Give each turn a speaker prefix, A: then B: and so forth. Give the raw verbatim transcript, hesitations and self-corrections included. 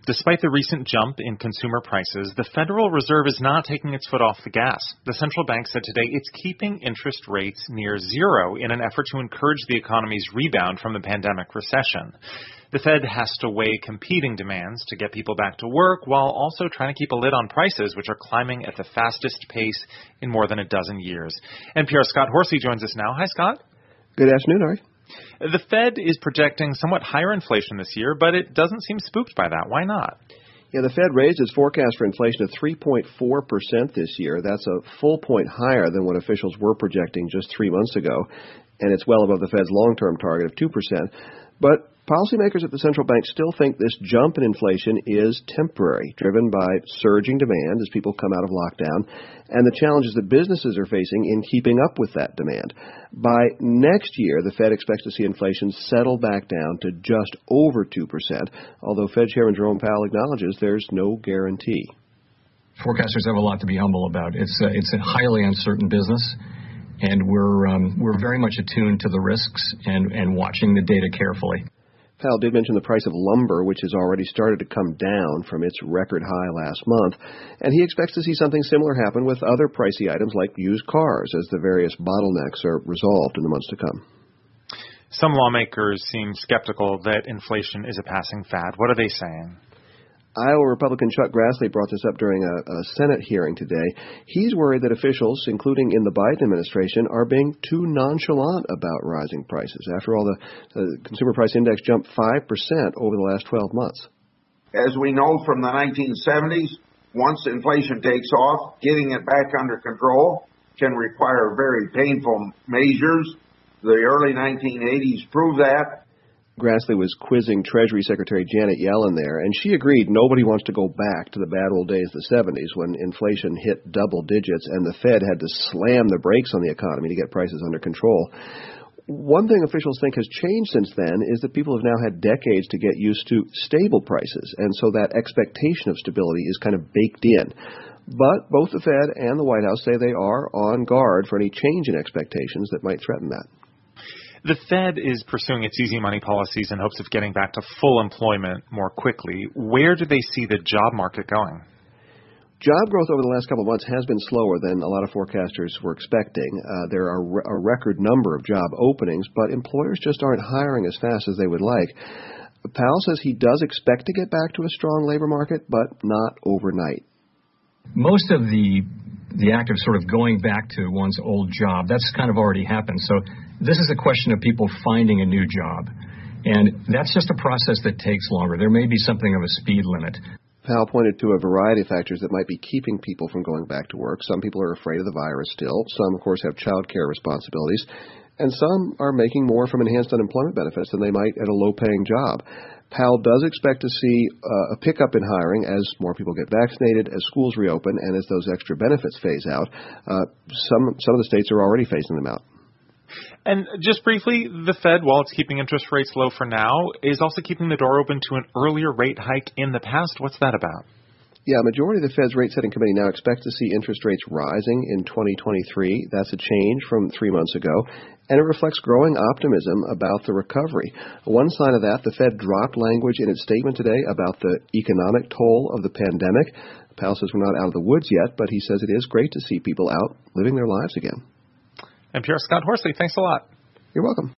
A: Despite the recent jump in consumer prices, the Federal Reserve is not taking its foot off the gas. The central bank said today it's keeping interest rates near zero in an effort to encourage the economy's rebound from the pandemic recession. The Fed has to weigh competing demands to get people back to work while also trying to keep a lid on prices, which are climbing at the fastest pace in more than a dozen years. N P R's Scott Horsey joins us now. Hi, Scott.
B: Good afternoon, Ari.
A: The Fed is projecting somewhat higher inflation this year, but it doesn't seem spooked by that. Why not?
B: Yeah, the Fed raised its forecast for inflation to three point four percent this year. That's a full point higher than what officials were projecting just three months ago, and it's well above the Fed's long-term target of two percent. But policymakers at the central bank still think this jump in inflation is temporary, driven by surging demand as people come out of lockdown and the challenges that businesses are facing in keeping up with that demand. By next year, the Fed expects to see inflation settle back down to just over two percent, although Fed Chairman Jerome Powell acknowledges there's no guarantee.
C: Forecasters have a lot to be humble about. It's a, it's a highly uncertain business, and we're um, we're very much attuned to the risks and, and watching the data carefully.
B: Powell did mention the price of lumber, which has already started to come down from its record high last month, and he expects to see something similar happen with other pricey items like used cars as the various bottlenecks are resolved in the months to come.
A: Some lawmakers seem skeptical that inflation is a passing fad. What are they saying?
B: Iowa Republican Chuck Grassley brought this up during a, a Senate hearing today. He's worried that officials, including in the Biden administration, are being too nonchalant about rising prices. After all, the, the Consumer Price Index jumped five percent over the last twelve months.
D: As we know from the nineteen seventies, once inflation takes off, getting it back under control can require very painful measures. The early nineteen eighties proved that.
B: Grassley was quizzing Treasury Secretary Janet Yellen there, and she agreed nobody wants to go back to the bad old days of the seventies when inflation hit double digits and the Fed had to slam the brakes on the economy to get prices under control. One thing officials think has changed since then is that people have now had decades to get used to stable prices, and so that expectation of stability is kind of baked in. But both the Fed and the White House say they are on guard for any change in expectations that might threaten that.
A: The Fed is pursuing its easy money policies in hopes of getting back to full employment more quickly. Where do they see the job market going?
B: Job growth over the last couple of months has been slower than a lot of forecasters were expecting. Uh, there are a record number of job openings, but employers just aren't hiring as fast as they would like. Powell says he does expect to get back to a strong labor market, but not overnight.
C: Most of the the act of sort of going back to one's old job, that's kind of already happened. So this is a question of people finding a new job. And that's just a process that takes longer. There may be something of a speed limit.
B: Powell pointed to a variety of factors that might be keeping people from going back to work. Some people are afraid of the virus still. Some, of course, have child care responsibilities. And some are making more from enhanced unemployment benefits than they might at a low-paying job. Powell does expect to see uh, a pickup in hiring as more people get vaccinated, as schools reopen, and as those extra benefits phase out. Uh, some some of the states are already phasing them out.
A: And just briefly, the Fed, while it's keeping interest rates low for now, is also keeping the door open to an earlier rate hike in the past. What's that about?
B: Yeah, a majority of the Fed's rate-setting committee now expects to see interest rates rising in twenty twenty-three. That's a change from three months ago, and it reflects growing optimism about the recovery. One sign of that, the Fed dropped language in its statement today about the economic toll of the pandemic. Powell says we're not out of the woods yet, but he says it is great to see people out living their lives again.
A: N P R's Scott Horsey, thanks a lot.
B: You're welcome.